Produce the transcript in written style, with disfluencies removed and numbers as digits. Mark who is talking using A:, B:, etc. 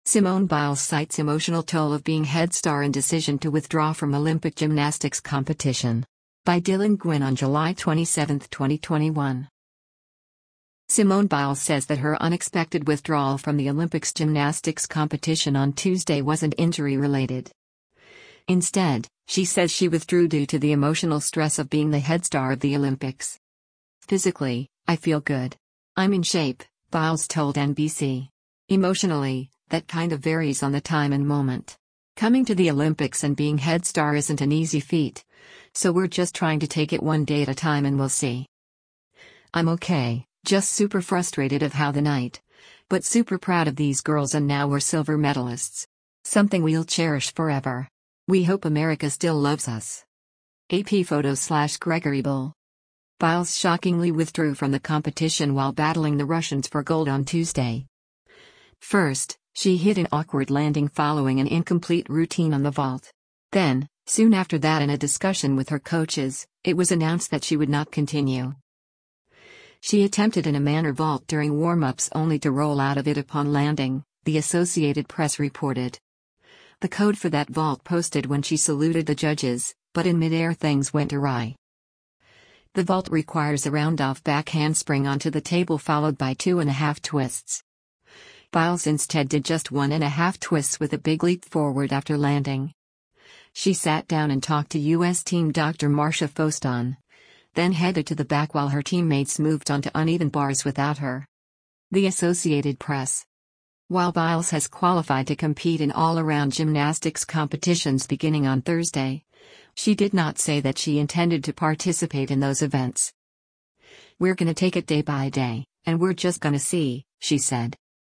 A: Simone Biles cites emotional toll of being head star in decision to withdraw from Olympic gymnastics competition. By Dylan Gwynn on July 27, 2021. Simone Biles says that her unexpected withdrawal from the Olympics gymnastics competition on Tuesday wasn't injury-related. Instead, she says she withdrew due to the emotional stress of being the head star of the Olympics. "Physically, I feel good. I'm in shape," Biles told NBC. "Emotionally, that kind of varies on the time and moment. Coming to the Olympics and being head star isn't an easy feat, so we're just trying to take it one day at a time and we'll see. I'm okay, just super frustrated of how the night, but super proud of these girls, and now we're silver medalists. Something we'll cherish forever. We hope America still loves us." AP photo/Gregory Bull. Biles shockingly withdrew from the competition while battling the Russians for gold on Tuesday. First, she hit an awkward landing following an incomplete routine on the vault. Then, soon after that, in a discussion with her coaches, it was announced that she would not continue. She attempted an Manor vault during warm-ups only to roll out of it upon landing, the Associated Press reported. The code for that vault posted when she saluted the judges, but in midair things went awry. The vault requires a round-off back handspring onto the table followed by 2.5 twists. Biles instead did just 1.5 twists with a big leap forward after landing. She sat down and talked to U.S. team Dr. Marcia Foston, then headed to the back while her teammates moved onto uneven bars without her. The Associated Press. While Biles has qualified to compete in all-around gymnastics competitions beginning on Thursday, she did not say that she intended to participate in those events. "We're gonna take it day by day, and we're just gonna see," she said.